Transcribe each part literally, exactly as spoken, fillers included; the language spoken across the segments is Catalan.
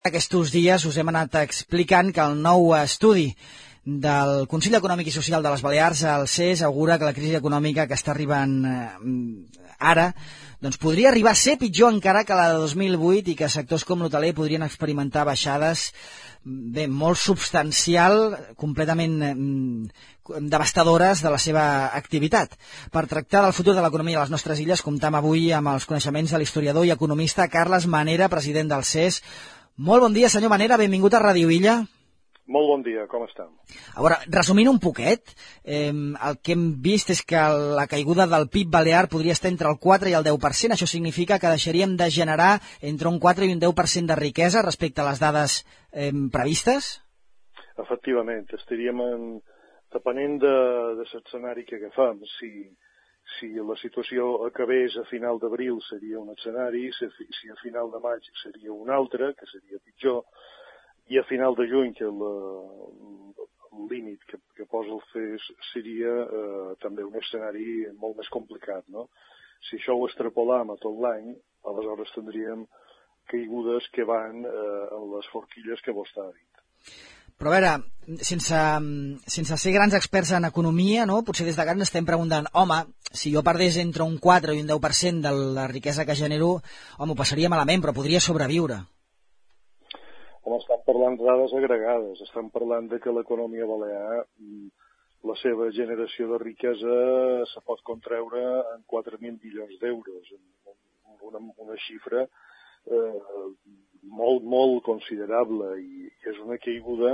Aquests dies us hem anat explicant que el nou estudi del Consell Econòmic i Social de les Balears, el C E S, augura que la crisi econòmica que està arribant eh, ara doncs podria arribar a ser pitjor encara que la de dos mil vuit i que sectors com l'hoteler podrien experimentar baixades bé, molt substancial, completament eh, devastadores de la seva activitat. Per tractar del futur de l'economia a les nostres illes, comptam avui amb els coneixements de l'historiador i economista Carles Manera, president del C E S. Molt bon dia, senyor Manera, benvingut a Ràdio Illa. Molt bon dia, com està? A veure, resumint un poquet, eh, el que hem vist és que la caiguda del P I B balear podria estar entre el quatre i el deu per cent. Això significa que deixaríem de generar entre un quatre i un deu per cent de riquesa respecte a les dades eh, previstes? Efectivament, estaríem en, depenent de, de l'escenari que agafem. Si, si la situació acabés a final d'abril seria un escenari, si, si a final de maig seria un altre, que seria pitjor, i a final de juny, que la, el límit que, que posa el C E S seria eh, també un escenari molt més complicat, no? Si això ho extrapolam a tot l'any, aleshores tindríem caigudes que van eh, en les forquilles que vostè ha dit. Però a veure, sense, sense ser grans experts en economia, no? Potser des de cara estem preguntant, home, si jo perdés entre un quatre i un deu per cent de la riquesa que genero, home, ho passaria malament, però podria sobreviure. Home, estan parlant de dades agregades, estan parlant de que l'economia balear, la seva generació de riquesa se pot contreure en quatre mil milions d'euros, una, una xifra eh, molt, molt considerable, i és una caiguda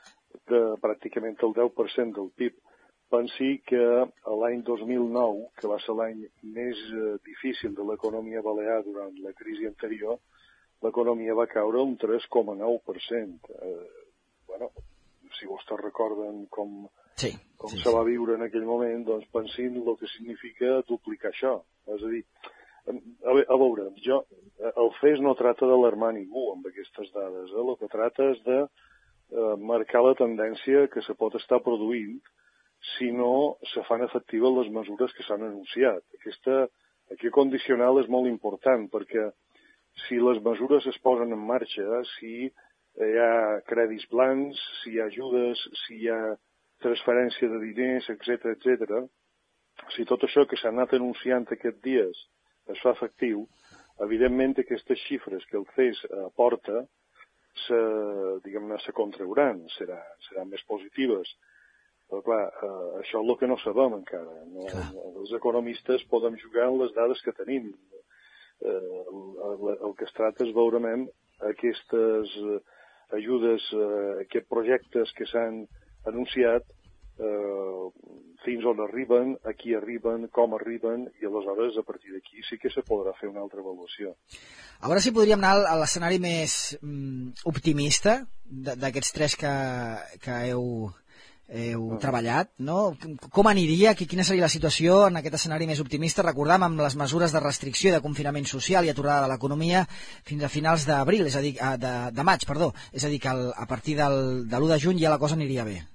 de pràcticament el deu per cent del P I B. Pensi que l'any dos mil nou, que va ser l'any més eh, difícil de l'economia balear durant la crisi anterior, l'economia va caure un tres coma nou per cent. Eh, bueno, si vostès recorden com, sí, com sí, se sí. va viure en aquell moment, doncs pensin el que significa duplicar això. És a dir, a, a veure, jo, el C E S no trata d'alarmar ningú amb aquestes dades, eh? El que trata és de eh, marcar la tendència que se pot estar produint si no se fan efectives les mesures que s'han anunciat. Aquesta, aquest condicional és molt important, perquè si les mesures es posen en marxa, si hi ha crèdits blancs, si hi ha ajudes, si hi ha transferència de diners, etcètera, etcètera, si tot això que s'ha anat anunciant aquests dies es fa efectiu, evidentment aquestes xifres que el C E S aporta se, diguem-ne, se contrauran, serà, seran més positives. Però clar, eh, això és el que no sabem encara. No? Els economistes podem jugar amb les dades que tenim. Eh, el, el que es trata és veurement aquestes eh, ajudes, eh, aquests projectes que s'han anunciat, eh, fins on arriben, a qui arriben, com arriben, i aleshores a partir d'aquí sí que se podrà fer una altra avaluació. A veure si podríem anar a l'escenari més mm, optimista d'aquests tres que, que heu... heu uh-huh. treballat, no? Com aniria, quina seria la situació en aquest escenari més optimista? Recordam amb les mesures de restricció i de confinament social i aturada de l'economia fins a finals d'abril, és a dir, de, de maig, perdó. És a dir, que el, a partir del, de l'u de juny ja la cosa aniria bé.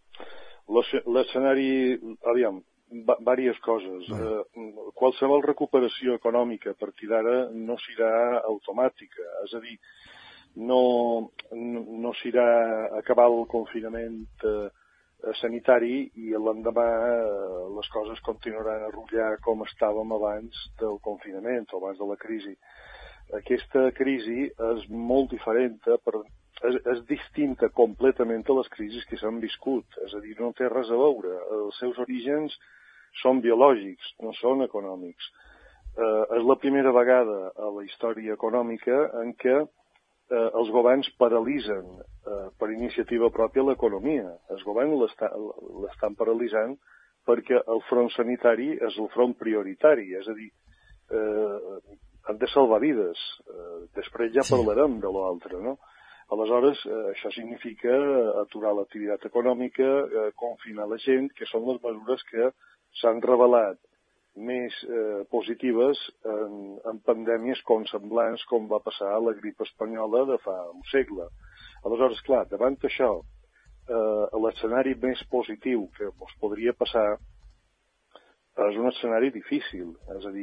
L'escenari, aviam, diverses coses. Bueno. Eh, qualsevol recuperació econòmica a partir d'ara no serà automàtica, és a dir, no, no, no serà acabar el confinament eh, sanitari i l'endemà eh, les coses continuaran a rotllar com estàvem abans del confinament o abans de la crisi. Aquesta crisi és molt diferent, per, és, és distinta completament a les crisis que s'han viscut, és a dir, no té res a veure. Els seus orígens són biològics, no són econòmics. Eh, és la primera vegada a la història econòmica en què eh, els governs paralitzen eh, per iniciativa pròpia l'economia. Els governs l'estan paralitzant perquè el front sanitari és el front prioritari, és a dir, eh, han de salvar vides. Eh, després ja parlarem de l'altre, no? Aleshores, eh, això significa aturar l'activitat econòmica, eh, confinar la gent, que són les mesures que s'han revelat més eh, positives en, en pandèmies com semblants com va passar a la grip espanyola de fa un segle. Aleshores, clar, davant això, eh, l'escenari més positiu que ens podria passar és un escenari difícil, és a dir,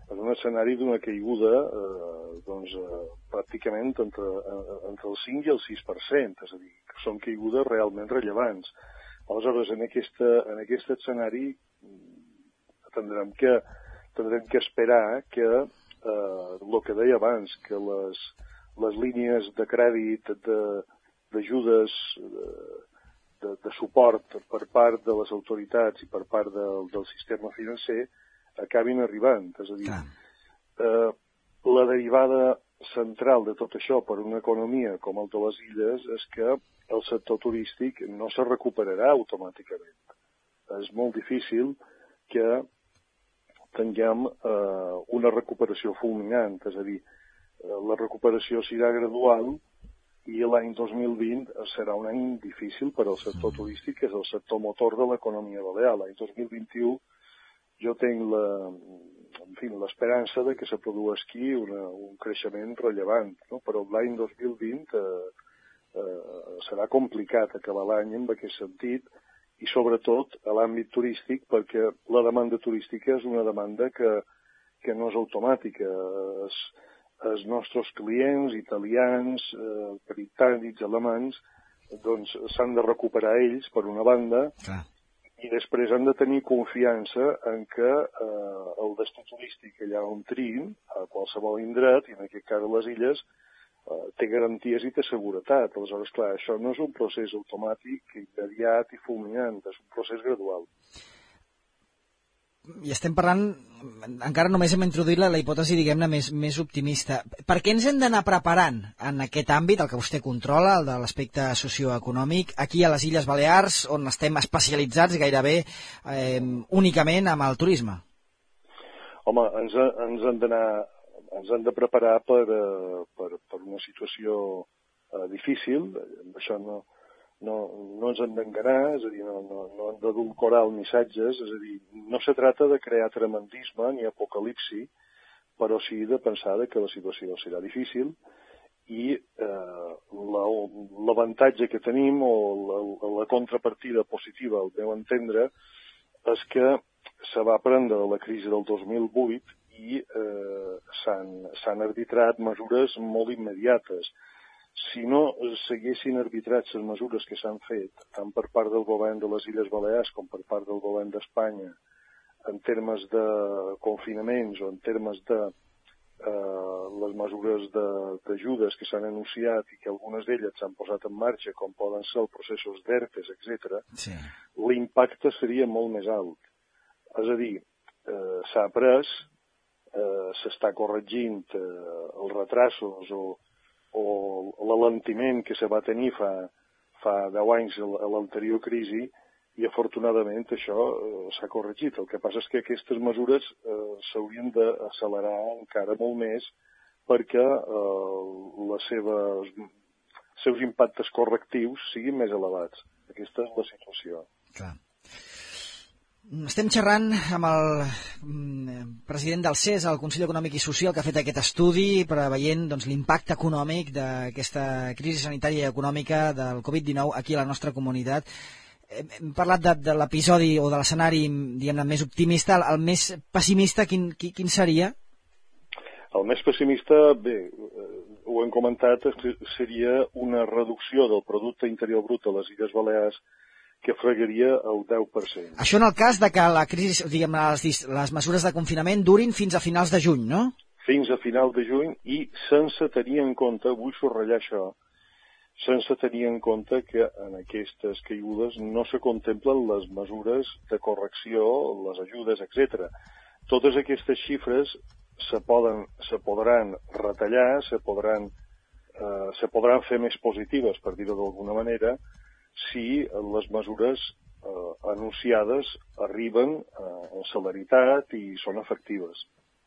és un escenari d'una caiguda eh, doncs, eh, pràcticament entre, eh, entre el cinc i el sis per cent, és a dir, que són caigudes realment rellevants. Aleshores, en, aquesta, en aquest escenari tindrem que, tindrem que esperar que eh, el que deia abans, que les, les línies de crèdit, d'ajudes, de, de, de suport per part de les autoritats i per part del, del sistema financer acabin arribant. És a dir, eh, la derivada central de tot això per una economia com el de les illes és que el sector turístic no se recuperarà automàticament. És molt difícil que tinguem eh, una recuperació fulminant, és a dir, eh, la recuperació serà gradual i l'any dos mil vint serà un any difícil per al sector turístic, que és el sector motor de l'economia balear. L'any dos mil vint-i-u jo tinc la, en fi, l'esperança de que se produeixi una, un creixement rellevant, no? Però l'any dos mil vint eh, eh, serà complicat acabar l'any en aquest sentit, i sobretot a l'àmbit turístic, perquè la demanda turística és una demanda que, que no és automàtica. Es, els nostres clients italians, eh, britànics, alemans, doncs s'han de recuperar ells, per una banda, Clar. I després han de tenir confiança en que eh, el destí turístic allà on triïn, a qualsevol indret, i en aquest cas a les illes, eh, té garanties i té seguretat. Aleshores, clar, això no és un procés automàtic, immediat i fulminant, és un procés gradual. I estem parlant, encara només hem introduït la, la hipòtesi, diguem-ne, més, més optimista. Per què ens hem d'anar preparant en aquest àmbit, el que vostè controla, el de l'aspecte socioeconòmic, aquí a les Illes Balears, on estem especialitzats gairebé eh, únicament amb el turisme? Home, ens, ens han d'anar, ens han de preparar per, per, per una situació eh, difícil. Això no... No, no ens han d'enganar, és a dir, no, no, no han d'adulcorar els missatges, és a dir, no se trata de crear tremendisme ni apocalipsi, però sí de pensar que la situació serà difícil i eh, l'avantatge que tenim o la, la contrapartida positiva, al meu entendre, és que se va prendre la crisi del dos mil vuit i eh, s'han arbitrat mesures molt immediates. Si no s'haguessin arbitrat les mesures que s'han fet, tant per part del govern de les Illes Balears com per part del govern d'Espanya, en termes de confinaments o en termes de eh, les mesures d'ajudes que s'han anunciat i que algunes d'elles s'han posat en marxa, com poden ser els processos d'ERTES, etcètera, sí. L'impacte seria molt més alt. És a dir, eh, s'ha après, eh, s'està corregint eh, els retrasos o o l'alentiment que se va tenir fa, fa deu anys a l'anterior crisi i afortunadament això eh, s'ha corregit. El que passa és que aquestes mesures eh, s'haurien d'accelerar encara molt més perquè eh, les seves, seus impactes correctius siguin més elevats. Aquesta és la situació. Clar. Estem xerrant amb el president del C E S, el Consell Econòmic i Social, que ha fet aquest estudi preveient doncs, l'impacte econòmic d'aquesta crisi sanitària i econòmica del covid dinou aquí a la nostra comunitat. Hem parlat de, de l'episodi o de l'escenari diguem-ne més optimista. El, el més pessimista quin, quin seria? El més pessimista, bé, ho hem comentat, seria una reducció del producte interior brut de les Illes Balears que fregaria el deu per cent. Això en el cas de que la crisi, diguem, les, les mesures de confinament durin fins a finals de juny, no? Fins a final de juny i sense tenir en compte, vull subratllar això, sense tenir en compte que en aquestes caigudes no se contemplen les mesures de correcció, les ajudes, etcètera. Totes aquestes xifres se, poden, se podran retallar, se podran, eh, se podran fer més positives, per dir-ho d'alguna manera, si les mesures eh, anunciades arriben eh, en celeritat i són efectives.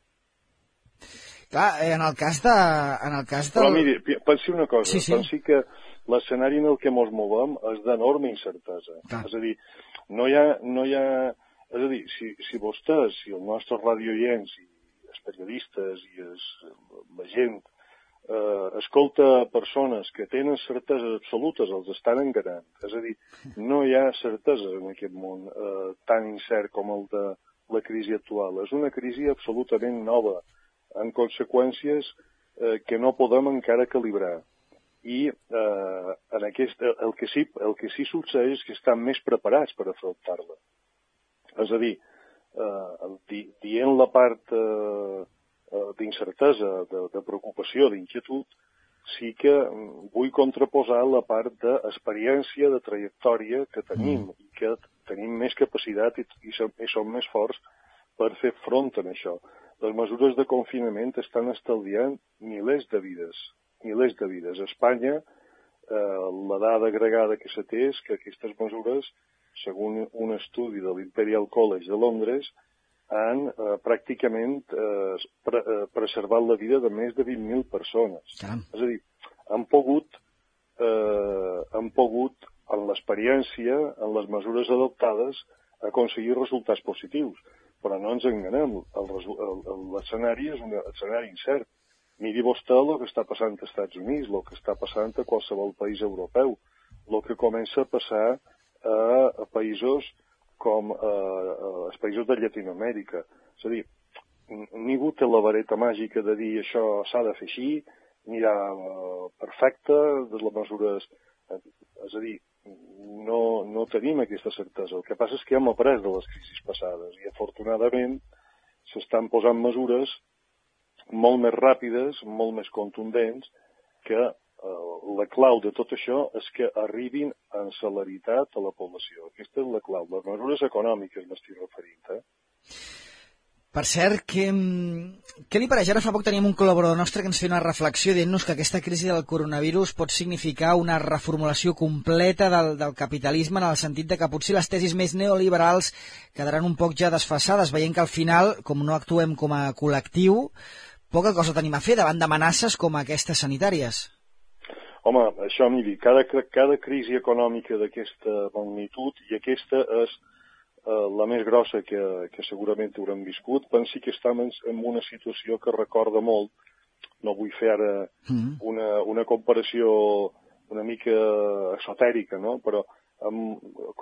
Clar, en el cas de... En el cas del... Però miri, pensi una cosa, sí, sí. pensi que l'escenari en el que ens movem és d'enorme incertesa. Clar. És a dir, no hi ha... No hi ha és a dir, si, si vostès, si els nostres radioients i els periodistes i els, la gent eh, escolta persones que tenen certeses absolutes, els estan enganant. És a dir, no hi ha certeses en aquest món eh, tan incert com el de la crisi actual. És una crisi absolutament nova, amb conseqüències eh, que no podem encara calibrar. I eh, en aquest, el, que sí, el que sí succeeix és que estan més preparats per afrontar-la. És a dir, eh, di, dient la part eh, d'incertesa, de, de preocupació, d'inquietud, sí que vull contraposar la part d'experiència, de trajectòria que tenim, mm. i que tenim més capacitat i, i, som, i som més forts per fer front a això. Les mesures de confinament estan estalviant milers de vides, milers de vides. A Espanya, eh, la dada agregada que se té és que aquestes mesures, segons un estudi de l'Imperial College de Londres, han eh, pràcticament eh, pre eh, preservat la vida de més de vint mil persones. Caram. És a dir, han pogut, eh, han pogut, en l'experiència, en les mesures adoptades, aconseguir resultats positius. Però no ens enganem, l'escenari és un escenari incert. Miri vostè el que està passant als Estats Units, el que està passant a qualsevol país europeu, el que comença a passar a, a països com eh, els països de Llatinoamèrica. És a dir, ningú té la vareta màgica de dir això s'ha de fer així, anirà eh, perfecte, de les mesures... Eh, és a dir, no, no tenim aquesta certesa. El que passa és que hem après de les crisis passades i, afortunadament, s'estan posant mesures molt més ràpides, molt més contundents, que eh, la clau de tot això és que arribin amb celeritat a la població. Aquesta és la clau. Les mesures econòmiques m'estic referint, eh? Per cert, què, què li pareix? Ara fa poc teníem un col·laborador nostre que ens feia una reflexió dient-nos que aquesta crisi del coronavirus pot significar una reformulació completa del, del capitalisme, en el sentit de que potser les tesis més neoliberals quedaran un poc ja desfasades, veient que al final, com no actuem com a col·lectiu, poca cosa tenim a fer davant d'amenaces com aquestes sanitàries. Home, això, miri, cada, cada crisi econòmica d'aquesta magnitud, i aquesta és Uh, la més grossa que, que segurament haurem viscut, pensi que estem en, en una situació que recorda molt, no vull fer ara mm. una, una comparació una mica esotèrica, no? Però um,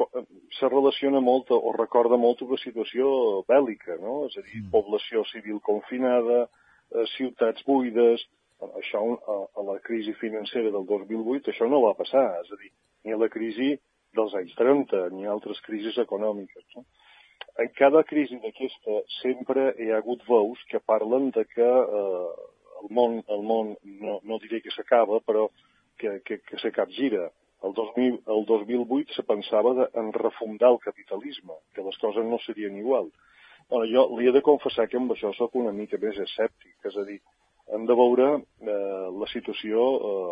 se relaciona molt o recorda molt una situació bèl·lica, no? És a dir, mm. població civil confinada, uh, ciutats buides. Això a, a la crisi financera del dos mil vuit això no va passar, és a dir, ni a la crisi dels anys trenta, ni altres crisis econòmiques. No? En cada crisi d'aquesta sempre hi ha hagut veus que parlen de que eh, el món, el món no, no diré que s'acaba, però que, que, que se capgira. El dos mil, el dos mil vuit se pensava de, en refundar el capitalisme, que les coses no serien igual. Bueno, jo li he de confessar que amb això soc una mica més escèptic, és a dir, hem de veure eh, la situació eh,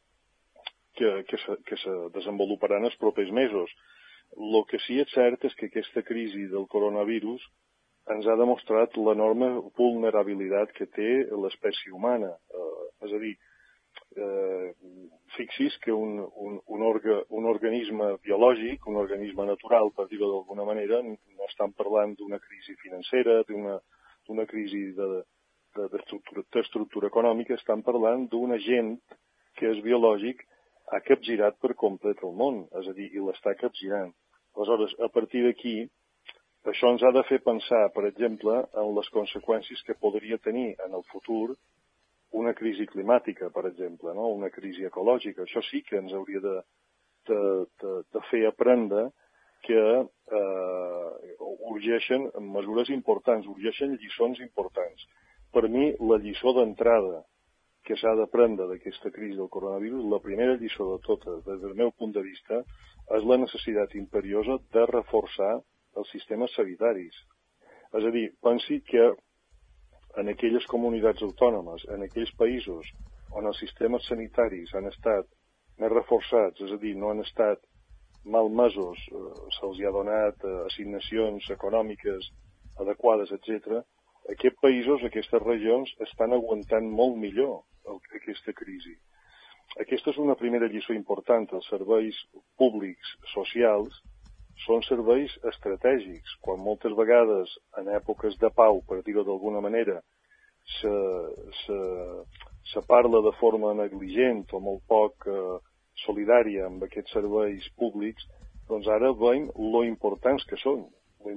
que, que, se, que se desenvoluparan els propers mesos. El que sí és cert és que aquesta crisi del coronavirus ens ha demostrat l'enorme vulnerabilitat que té l'espècie humana. Eh, és a dir, eh, fixi's que un, un, un, orga, un organisme biològic, un organisme natural, per dir-ho d'alguna manera, no estan parlant d'una crisi financera, d'una crisi d'estructura de, de, de econòmica, estan parlant d'un agent que és biològic, ha capgirat per complet el món, és a dir, i l'està capgirant. Aleshores, a partir d'aquí, això ens ha de fer pensar, per exemple, en les conseqüències que podria tenir en el futur una crisi climàtica, per exemple, no? Una crisi ecològica. Això sí que ens hauria de, de, de, de fer aprendre que eh, urgeixen mesures importants, urgeixen lliçons importants. Per mi, la lliçó d'entrada que s'ha d'aprendre d'aquesta crisi del coronavirus, la primera lliçó de totes, des del meu punt de vista, és la necessitat imperiosa de reforçar els sistemes sanitaris. És a dir, pensi que en aquelles comunitats autònomes, en aquells països on els sistemes sanitaris han estat més reforçats, és a dir, no han estat malmesos, eh, se'ls ha donat eh, assignacions econòmiques adequades, etcètera, aquests països, aquestes regions, estan aguantant molt millor aquesta crisi. Aquesta és una primera lliçó important. Els serveis públics socials són serveis estratègics. Quan moltes vegades, en èpoques de pau, per dir-ho d'alguna manera, se, se, se parla de forma negligent o molt poc eh, solidària amb aquests serveis públics, doncs ara veiem lo importants que són, lo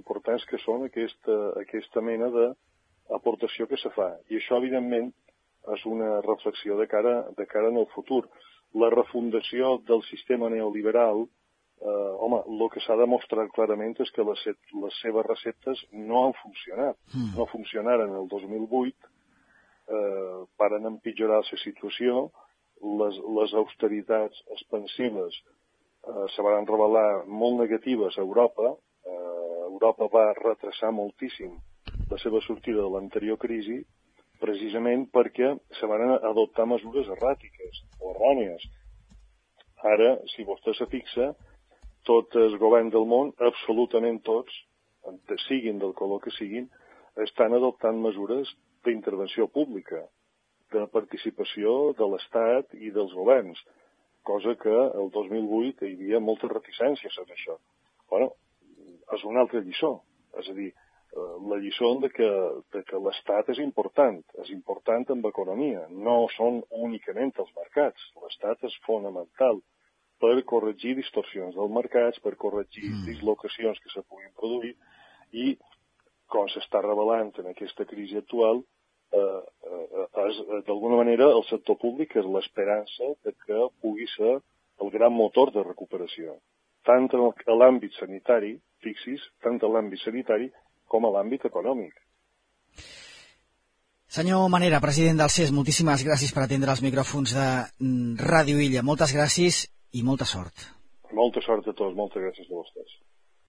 importants que són aquesta, aquesta mena d'aportació que se fa. I això, evidentment, és una reflexió de cara, de cara en el futur. La refundació del sistema neoliberal, eh, home, el que s'ha demostrat clarament és que les, les seves receptes no han funcionat. Mm. No funcionaren el dos mil vuit, eh, varen empitjorar la situació, les, les austeritats expansives eh, se van revelar molt negatives a Europa. Eh, Europa va retrasar moltíssim la seva sortida de l'anterior crisi, precisament perquè se van adoptar mesures erràtiques o errònies. Ara, si vostè se fixa, tots els governs del món, absolutament tots, siguin del color que siguin, estan adoptant mesures d'intervenció pública, de participació de l'Estat i dels governs, cosa que el dos mil vuit hi havia moltes reticències en això. Bueno, és una altra lliçó, és a dir, la lliçó de que, de que l'Estat és important, és important en l'economia, no són únicament els mercats. L'Estat és fonamental per corregir distorsions dels mercats, per corregir mm. dislocacions que se puguin produir i, com s'està revelant en aquesta crisi actual, eh, eh, és, d'alguna manera el sector públic és l'esperança de que pugui ser el gran motor de recuperació, tant en l'àmbit sanitari, fixis, tant en l'àmbit sanitari com a l'àmbit econòmic. Senyor Manera, president del C E S, moltíssimes gràcies per atendre els micròfons de Ràdio Illa. Moltes gràcies i molta sort. Molta sort a tots, moltes gràcies a vostès.